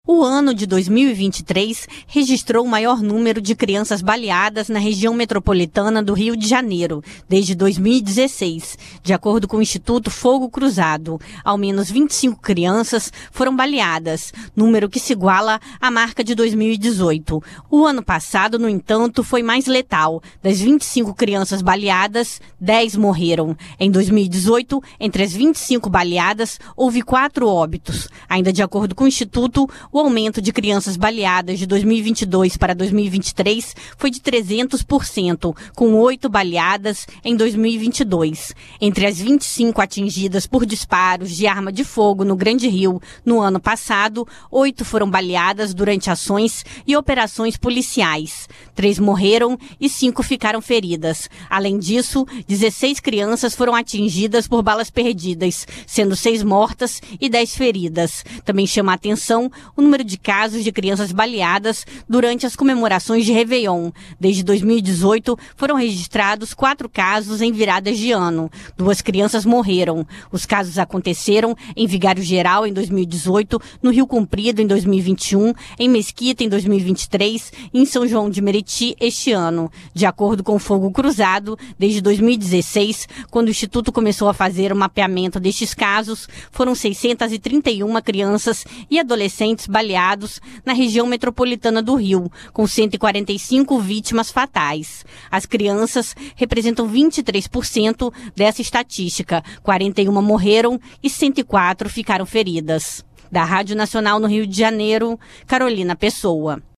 O ano de 2023 registrou o maior número de crianças baleadas na região metropolitana do Rio de Janeiro, desde 2016. De acordo com o Instituto Fogo Cruzado, ao menos 25 crianças foram baleadas, número que se iguala à marca de 2018. O ano passado, no entanto, foi mais letal. Das 25 crianças baleadas, 10 morreram. Em 2018, entre as 25 baleadas, houve 4 óbitos. Ainda de acordo com o Instituto, o aumento de crianças baleadas de 2022 para 2023 foi de 300%, com 8 baleadas em 2022. Entre as 25 atingidas por disparos de arma de fogo no Grande Rio no ano passado, 8 foram baleadas durante ações e operações policiais. 3 morreram e 5 ficaram feridas. Além disso, 16 crianças foram atingidas por balas perdidas, sendo 6 mortas e 10 feridas. Também chama a atenção o número de casos de crianças baleadas durante as comemorações de Réveillon. Desde 2018, foram registrados 4 casos em viradas de ano. 2 crianças morreram. Os casos aconteceram em Vigário Geral em 2018, no Rio Comprido em 2021, em Mesquita em 2023 e em São João de Meriti este ano. De acordo com o Fogo Cruzado, desde 2016, quando o Instituto começou a fazer o mapeamento destes casos, foram 631 crianças e adolescentes baleados na região metropolitana do Rio, com 145 vítimas fatais. As crianças representam 23% dessa estatística. 41 morreram e 104 ficaram feridas. Da Rádio Nacional no Rio de Janeiro, Carolina Pessoa.